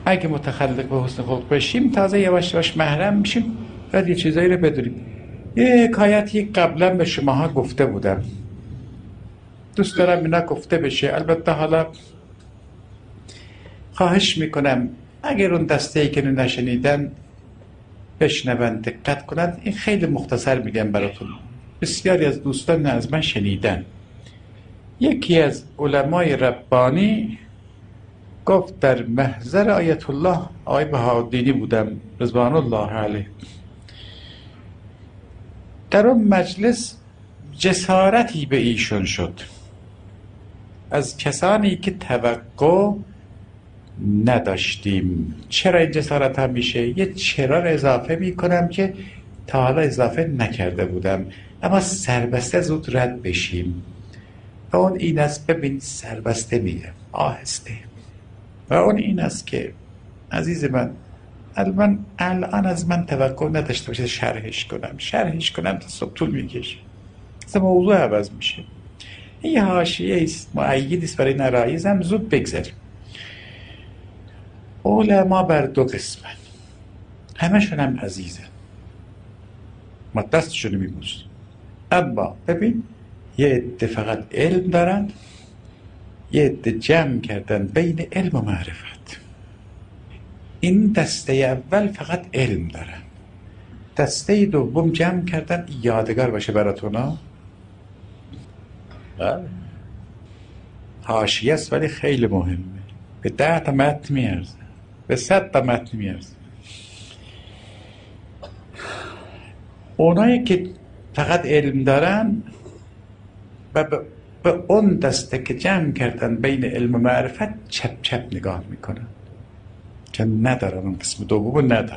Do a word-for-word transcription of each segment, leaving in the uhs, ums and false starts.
اگه متخلق به حسن خلق بشیم تازه یواش یواش محرم میشیم، بعد یه چیزایی رو بدونیم. یه حکایتی قبلا به شماها گفته بودم، دوست دارم اینا گفته بشه. البته حالا خواهش میکنم اگر اون دسته‌ای که نشنیدن بشنون، دقت کنند. این خیلی مختصر میگم براتون، بسیاری از دوستان از من شنیدن. یکی از علمای ربانی گفت، در محضر آیت الله آقای بهاءالدینی بودم رضوان الله علیه، در اون مجلس جسارتی به ایشون شد از کسانی که توقع نداشتیم. چرا این جسارت هم میشه؟ یه چرا رو اضافه میکنم که تا حالا اضافه نکرده بودم، اما سربسته زود رد بشیم. و اون این است، ببین سربسته میگم آهسته، و اون این است که عزیز من الان الان از من توقع نداشته باشه شرحش کنم شرحش کنم تا صبح طول میکشه، اصلا موضوع عوض میشه. این یه حاشیه است، مؤیدی است برای نرایز، هم زود بگذاریم. علما بر دو قسمن، همشون هم عزیزن، ما دستشونو میبوسیم، اما ببین یه عده فقط علم دارن، یه عده جمع کردن بین علم و معرفت. این دسته اول فقط علم دارن، دسته دوم جمع کردن. یادگار باشه براتون ها، حاشیه است ولی خیلی مهمه، به ده تا متن میارزه، به صد تا متن میارزه. اونایی که فقط علم دارن و به اون دسته که جمع کردن بین علم و معرفت چپ چپ نگاه میکنن که ندارن، اون قسم دوم ندارن.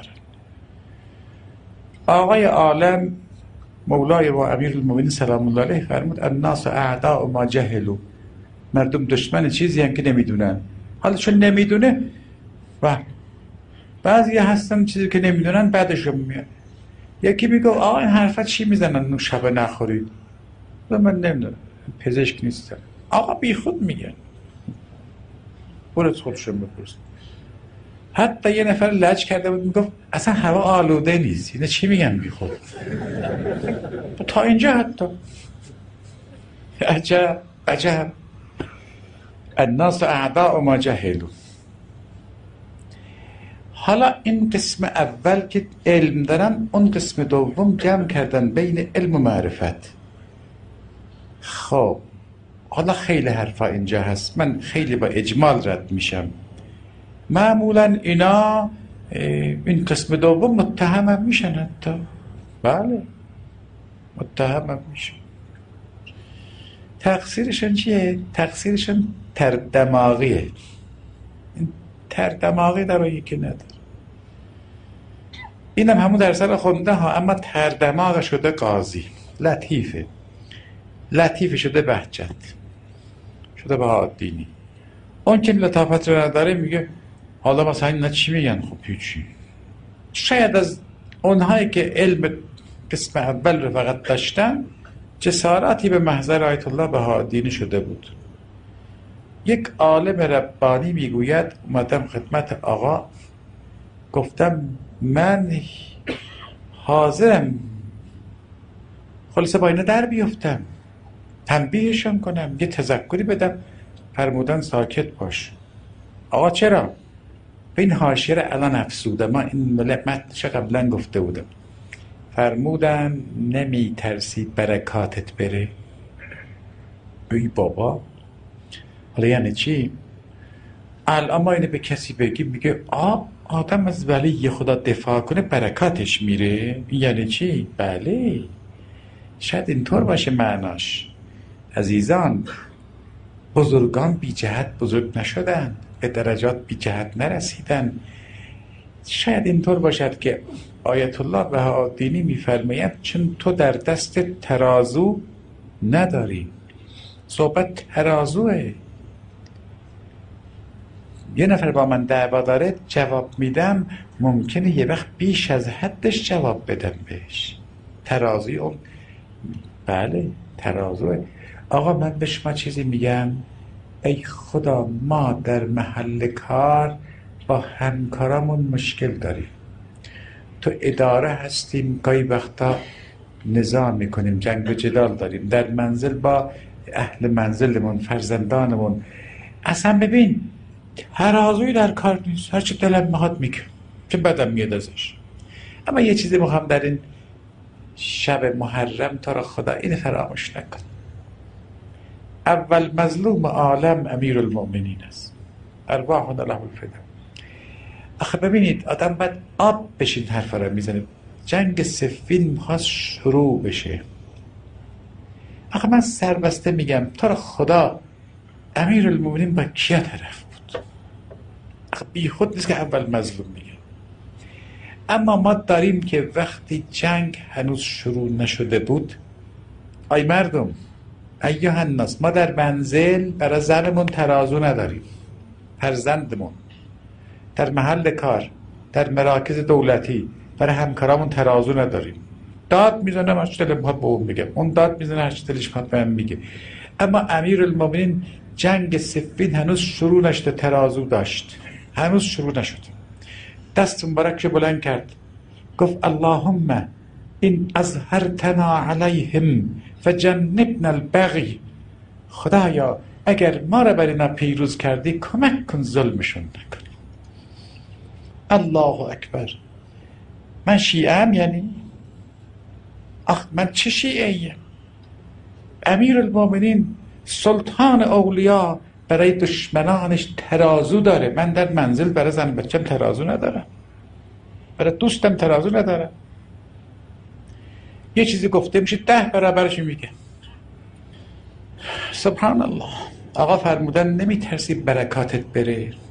آقای عالم مولای و امیرالمومنین سلام الله علیه فرمود الناس اعداء ما جهلوا، مردم دشمن چیزی هم که نمیدونن. حالا چون نمیدونه و بعضی هستن چیزی که نمیدونن بعدشون میاد. یکی میگه آقا این حرفا چی میزنن اون شب نخورید، من نمیدونم پزشک نیستم. آقا بی خود میگن، برات خودشون بپرس. حتی یه نفر لج کرده بود میگفت اصلا هوا آلوده نیست، اینا چی میگن بی خود؟ تا اینجا حتی عجب عجب. الناس اعداء ما جهلوا. حالا این قسم اول که علم دارن، اون قسم دوم جمع کردن بین علم و معرفت. خب حالا خیلی حرفا اینجا هست، من خیلی با اجمال رد میشم. معمولا اینا این قسم دوم متهم هم میشن، حتی بله متهم هم میشن. تقصیرشون چیه؟ تقصیرشون تردماغیه. این تردماغی داره که نداره. اینم همون در سر خونده ها، اما تردماغ شده قاضی، لطیفه لطیفه شده بهجت، شده بهاءالدینی. اون که لطافت رو نداره میگه حالا مثلا اینا چی میگن؟ خب هیچی. شاید از اونهایی که علم قسم اول رو فقط داشتن جسارتی به محضر آیت الله بهاءالدینی شده بود. یک عالم ربانی میگوید اومدم خدمت آقا، گفتم من حاضرم خلاصه با اینا در بیفتم، تنبیهشون کنم، یه تذکری بدم. فرمودن ساکت باش. آقا چرا؟ به این حاشیه رو الان افسوده، ما این متنش قبلا گفته بودم. فرمودن نمی ترسی برکاتت بره؟ ای بابا، حالا یعنی چی؟ الان ما اینو به کسی بگیم میگه آ آدم از ولی خدا دفاع کنه برکاتش میره، یعنی چی؟ بله شاید اینطور باشه معناش. عزیزان، بزرگان بی جهت بزرگ نشدن، به درجات بی جهت نرسیدن. شاید اینطور باشد که آیت الله بهاءالدینی میفرماید چون تو در دست ترازو نداری. صحبت ترازوه. یه نفر با من دعوا داره جواب میدم، ممکنه یه وقت بیش از حدش جواب بدم بهش. ترازوی اون بله ترازوه. آقا من به شما چیزی میگم، ای خدا ما در محل کار با همکارامون مشکل داریم، تو اداره هستیم، گاهی وقتا نزاع میکنیم، جنگ و جدال داریم، در منزل با اهل منزلمون، فرزندانمون. اصلا ببین ترازوی در کار نیست، هرچی دلم میخواد میگم، چه بدم میاد ازش. اما یه چیزی میخوام در این شب محرم تا را خدا این فراموش نکن، اول مظلوم عالم امیر المؤمنین است، ارواحنا له الفدا. آخه ببینید آدم باید آب بشین حرف را میزنه. جنگ صفین میخواست شروع بشه، آخه من سربسته میگم تا را خدا امیر المؤمنین با کیا طرف بود؟ آخه بی خود نیست که اول مظلوم میگه. اما ما داریم که وقتی جنگ هنوز شروع نشده بود، آی مردم، ایها الناس، ما در منزل برای زنمون ترازو نداریم، فرزندمون، در محل کار، در مراکز دولتی برای همکارامون ترازو نداریم. داد میزنم هرچی دلم میخواد به اون میگم، اون داد میزنه هرچی دلش میخواد به من میگه. اما امیر المؤمنین جنگ صفین هنوز شروع نشده ترازو داشت، هنوز شروع نشد. دست مبارکش بلند کرد، گفت اللهم این اظهرتنا علیهم فجنبنا البغی. خدایا اگر ما را بر اینا پیروز کردی کمک کن ظلمشون نکن. الله اکبر. من شیعه ام یعنی؟ آخ من چه شیعه ایم؟ امیر المؤمنین سلطان اولیا برای دشمنانش ترازو داره، من در منزل برای زن بچم ترازو ندارم، برای دوستم ترازو ندارم. یه چیزی گفته میشه ده برابرش میگه. سبحان الله. آقا فرمودن نمیترسی برکاتت بره؟